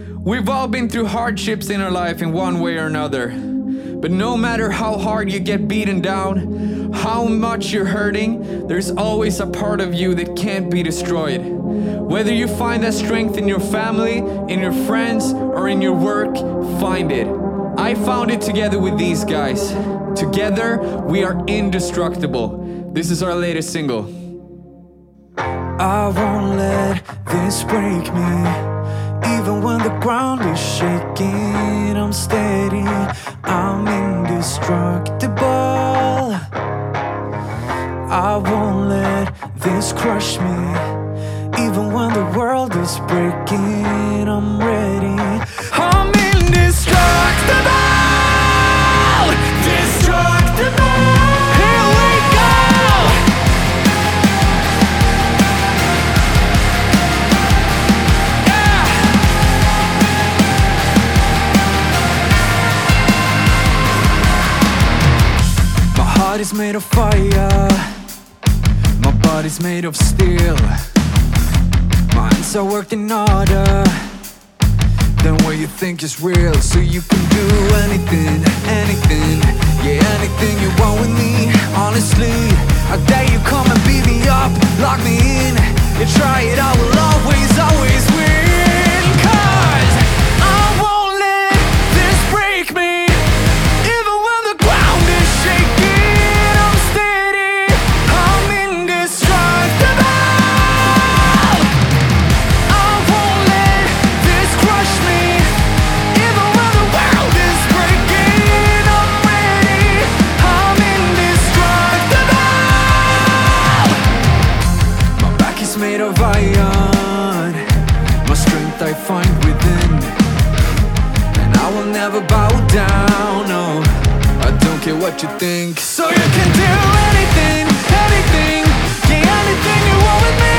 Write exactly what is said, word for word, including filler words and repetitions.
We've all been through hardships in our life in one way or another. But no matter how hard you get beaten down, how much you're hurting, there's always a part of you that can't be destroyed. Whether you find that strength in your family, in your friends, or in your work, find it. I found it together with these guys. Together, we are indestructible. This is our latest single. I won't let this break me. Even when the ground is shaking, I'm steady, I'm indestructible. I won't let this crush me. Even when the world is breaking, I'm ready. I'm indestructible, destructible. Here we go. Yeah. My heart is made of fire, my body's made of steel. My hands are worked in order than what you think is real. So you can do anything, anything, yeah, anything you want with me. Honestly, I dare you, come and beat me up, lock me in. You try it, I will always, always win. Cause I won't let this break me. Even when the ground is shaking, I'm steady, I'm indestructible. Made of iron, my strength I find within, and I will never bow down, no, I don't care what you think. So you can do anything, anything, yeah, anything you want with me.